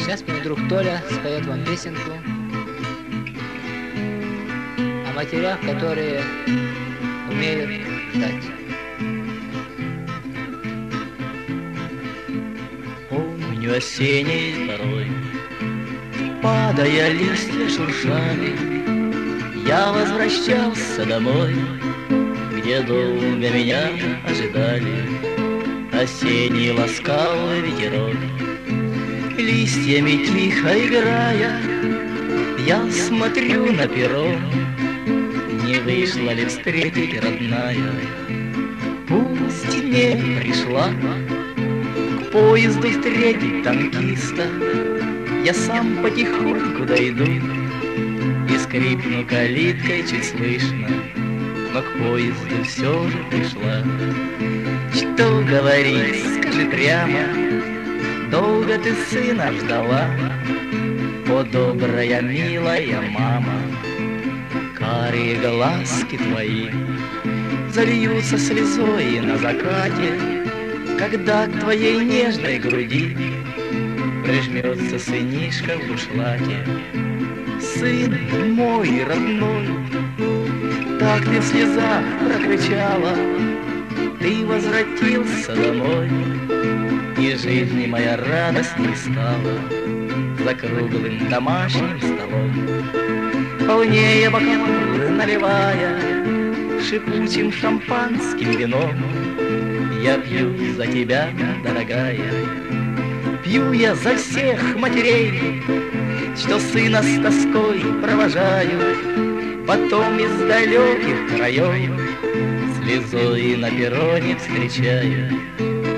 Сейчас мой друг Толя споет вам песенку о матерях, которые умеют ждать. Помню осенней порой, падая листья шуршали, я возвращался домой, где долго меня ожидали. Осенний ласкал ветерок, листьями тихо играя, я смотрю на перрон, не вышла ли встретить родная. Пусть не пришла к поезду встретить танкиста, я сам потихоньку дойду и скрипну калиткой чуть слышно, но к поезду все же пришла. Что говорить, скажи прямо, долго ты сына ждала, о добрая, милая мама. Карие глазки твои зальются слезой на закате, когда к твоей нежной груди прижмется сынишка в бушлате. Сын мой родной, так ты в слезах прокричала, ты возвратился домой, и жизнь моя радостней стала за круглым домашним столом. Полнее бокалы наливая шипучим шампанским вином, я пью за тебя, дорогая, пью я за всех матерей, что сына с тоской провожают потом из далеких краев, слезой на перроне встречая.